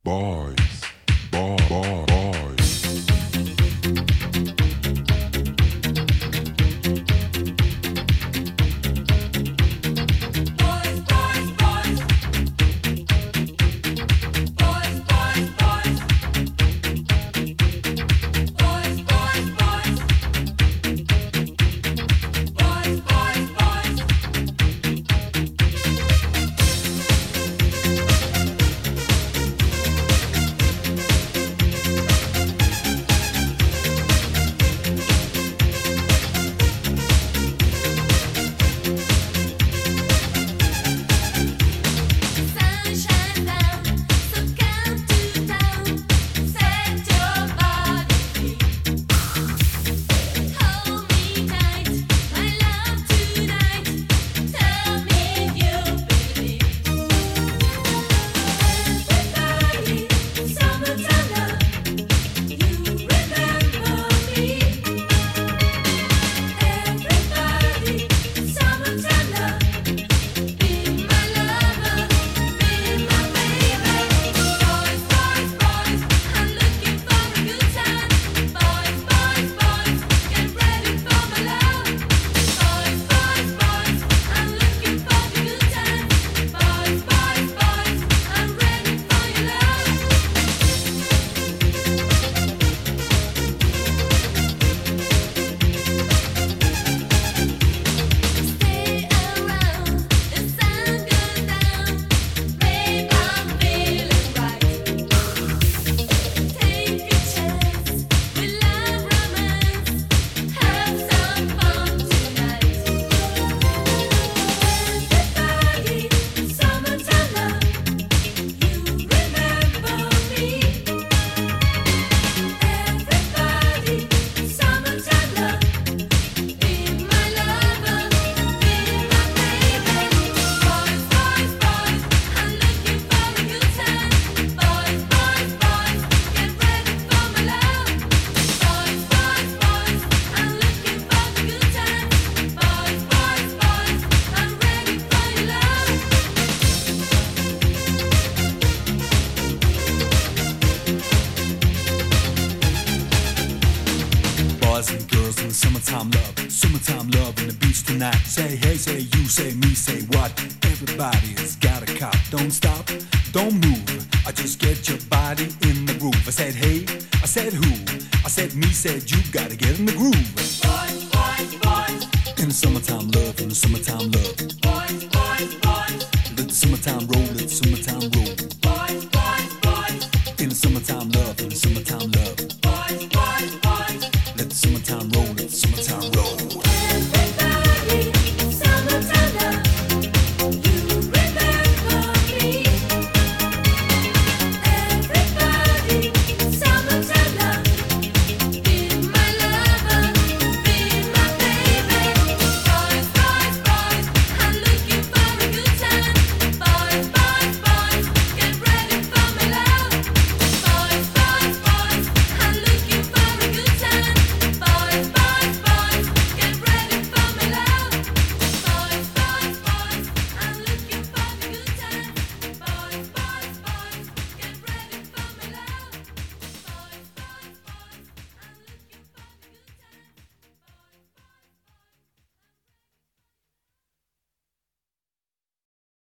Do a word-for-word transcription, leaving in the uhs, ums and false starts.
Boys, boy, boy, boys. Boys and girls in the summertime love, summertime love in the beach tonight. Say hey, say you, say me, say what? Everybody's got a cop. Don't stop, don't move. I just get your body in the groove. I said hey, I said who? I said me, said you. Gotta get in the groove. Boys, boys, boys. In the summertime love, in the summertime